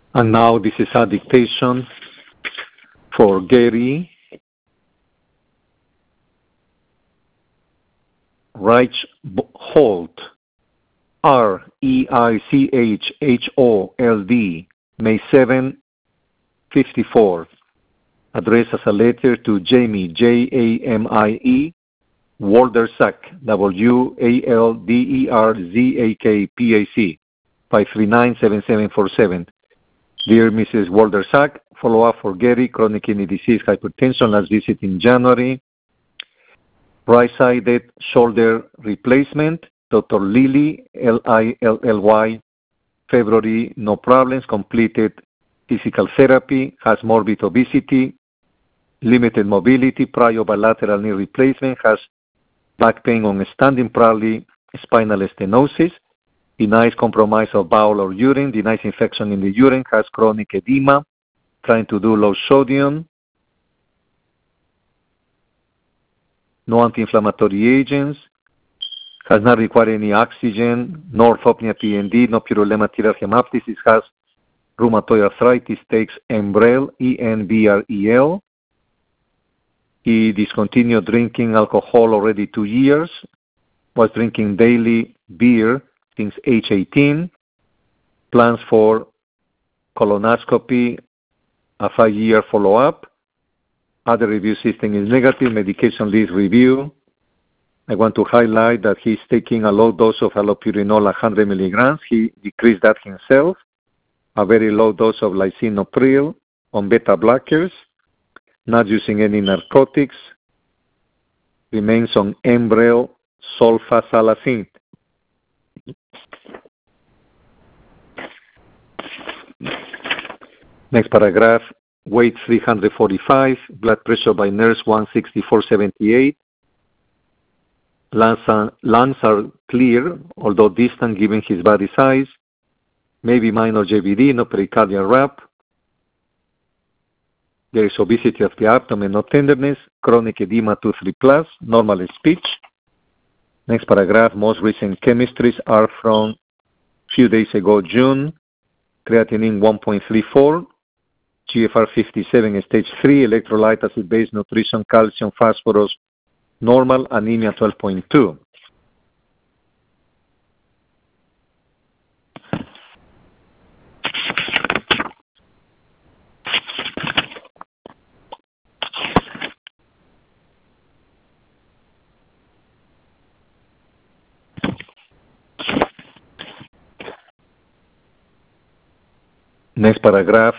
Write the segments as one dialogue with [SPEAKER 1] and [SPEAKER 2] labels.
[SPEAKER 1] And now this is a dictation for Gary Reichhold, Reichhold, May 7, 54. Addressed as a letter to Jamie, Jamie, Walderzak, Walderzakpac, 5397747. Dear Mrs. Walderzak, follow-up for Gary, chronic kidney disease, hypertension, last visit in January. Right-sided shoulder replacement, Dr. Lilly, Lilly, February, no problems, completed physical therapy, has morbid obesity, limited mobility, prior bilateral knee replacement, has back pain on standing, probably spinal stenosis, denies compromise of bowel or urine, denies infection in the urine, has chronic edema, trying to do low sodium, no anti-inflammatory agents, has not required any oxygen, no orthopnea PND, no purulema tibial hemoptysis, has rheumatoid arthritis, takes Enbrel, Enbrel. He discontinued drinking alcohol already 2 years, was drinking daily beer since age 18, plans for colonoscopy, a 5-year follow-up. Other review system is negative, medication list review. I want to highlight that he's taking a low dose of allopurinol, 100 milligrams. He decreased that himself. A very low dose of lisinopril on beta blockers. Not using any narcotics. Remains on Enbrel, sulfasalazine. Next paragraph. Weight 345, blood pressure by nurse 164/78. Lungs are clear, although distant given his body size. Maybe minor JVD, no pericardial rap. There is obesity of the abdomen, no tenderness. Chronic edema 2-3+, normal speech. Next paragraph. Most recent chemistries are from few days ago, June. Creatinine 1.34. GFR 57, stage 3, electrolyte, acid-base, nutrition, calcium, phosphorus, normal, anemia 12.2. Next paragraph.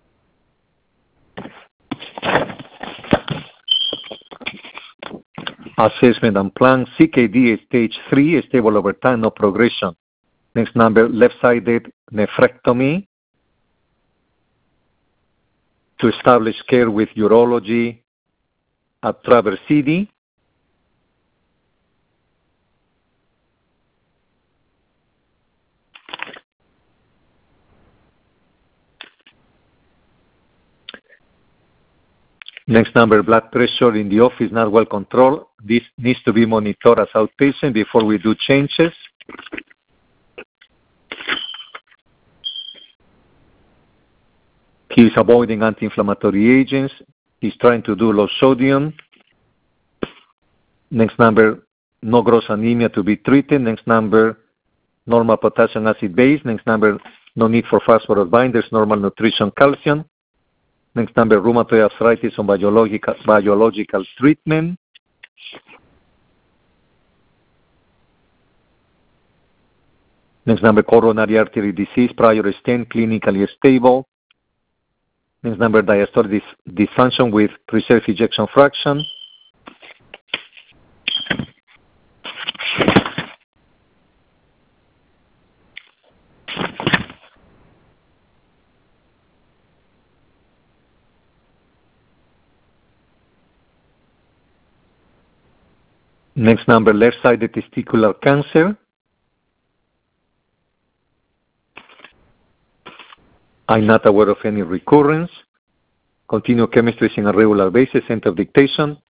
[SPEAKER 1] Assessment and plan. CKD stage 3, stable over time, no progression. Next number, left-sided nephrectomy to establish care with urology at Traverse City. Next number, blood pressure in the office not well controlled. This needs to be monitored as outpatient before we do changes. He is avoiding anti-inflammatory agents. He's trying to do low sodium. Next number, no gross anemia to be treated. Next number, normal potassium acid base. Next number, no need for phosphorus binders, normal nutrition, calcium. Next number, rheumatoid arthritis on biological treatment. Next number, coronary artery disease, prior stent, clinically stable. Next number, diastolic dysfunction with preserved ejection fraction. Next number, left-sided testicular cancer. I'm not aware of any recurrence. Continue chemistry on a regular basis. End of dictation.